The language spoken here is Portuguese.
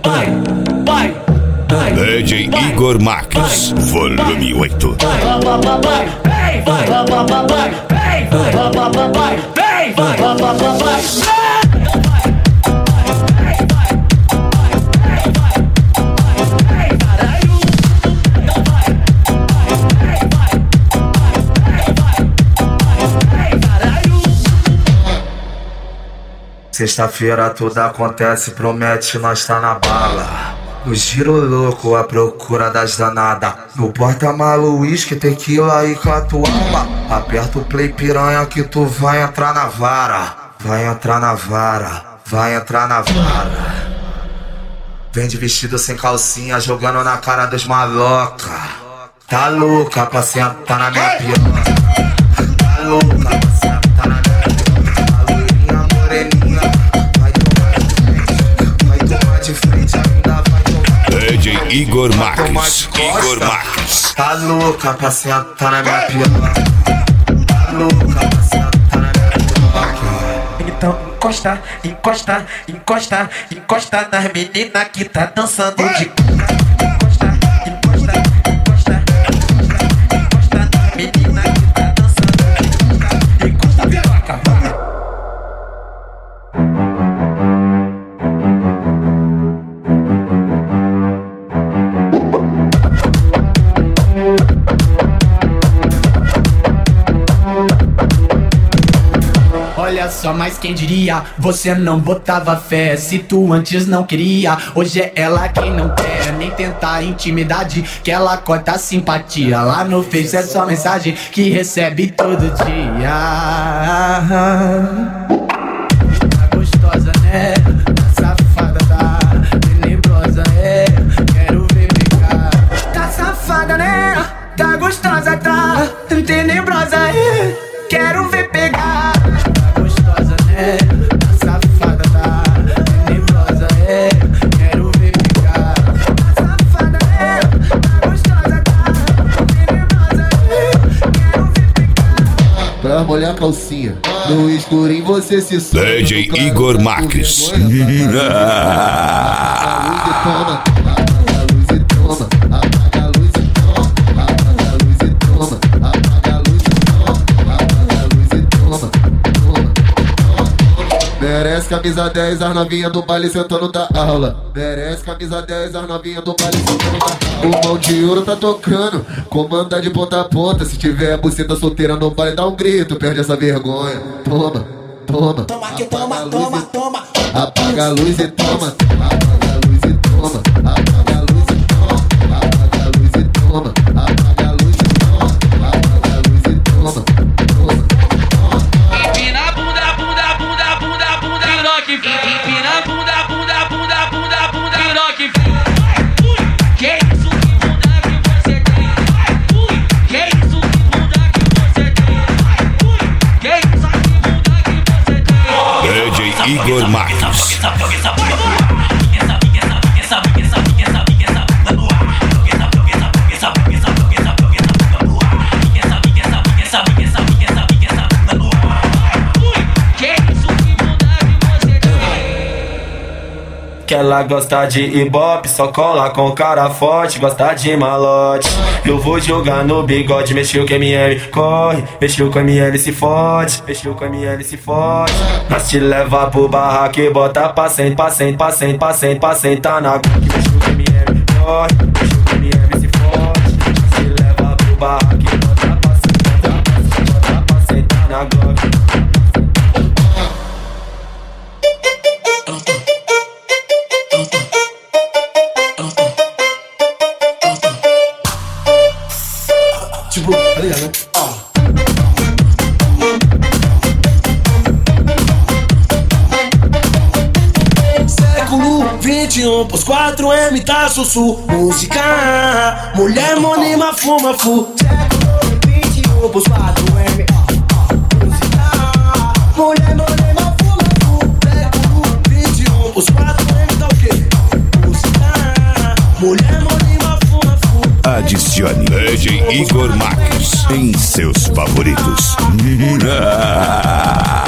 DJ Igor Marques, volume 8. Sexta-feira tudo acontece, promete, nós tá na bala. No giro louco, à procura das danadas. No porta-malu, uísque, tequila e catuaba. Aperta o play piranha que tu vai entrar na vara. Vai entrar na vara, vai entrar na vara. Vem de vestido sem calcinha, jogando na cara dos maloca. Tá louca pra sentar na minha piranha. Tá louca pra sentar na minha piranha. A loirinha moreninha vai tomar de frente, ainda vai tomar. DJ Igor Marques, Igor Marques. Tá louca pra sentar na minha piranha. Tá louca pra sentar na minha piranha. Então encosta, encosta, encosta, encosta nas meninas que tá dançando de encosta, encosta, encosta, encosta, encosta nas meninas que tá dançando de encosta, piroca. Olha só, mas quem diria, você não botava fé. Se tu antes não queria, hoje é ela quem não quer nem tentar intimidade, que ela corta a simpatia. Lá no Face é só mensagem que recebe todo dia. Tá gostosa, né? Tá safada, tá tenebrosa, é. Quero ver pegar. Tá safada, né? Tá gostosa, tá tenebrosa, é. Quero ver pegar. Tá safada, tá tenebrosa, é. Quero ver ficar. Tá safada, é. Tá gostosa, tá tenebrosa, é. Quero ver ficar. Pra molhar a calcinha, no escurinho você se solta. DJ Igor Marques. Merece camisa 10, as novinhas do baile sentando da aula. Merece camisa 10, as novinhas do baile sentando da aula. O mão de ouro tá tocando, comanda de ponta a ponta. Se tiver a buceta solteira no baile, dá um grito, perde essa vergonha. Toma, toma. Toma que toma, toma, toma. Apaga a luz e toma. Apaga a luz e toma. Apaga a luz e toma. Apaga a luz e toma. Apaga a luz e toma. Apaga a luz e toma. Empina a bunda, bunda, bunda, bunda, bunda, piroca. Empina a bunda, bunda, bunda, bunda, bunda, piroca. Que isso, que bunda que você tem? Que isso, que bunda que você tem? Que isso, que bunda que você tem? DJ Igor Marques. Que ela gosta de ibope, só cola com cara forte, gosta de malote. Eu vou jogar no bigode, mexeu com MM, corre, mexeu com ML se fode, mexeu com ML se fode. Nós te leva pro barraco e bota pra sentar, pra sentar na coque, mexeu com MM, corre, mexeu com ML se fode. Nós te leva pro barraco e bota pra sentar na coque. Tipo, tá ligado, né? Século 21, pros 4M tá sussu. Música, mulher monima, fuma fu. Século 21, pros 4M. Música, mulher monima, fuma fu. Século 21, pros 4M tá o quê? Música, mulher monima, fuma fu. Adicione DJ Igor Marques em seus favoritos.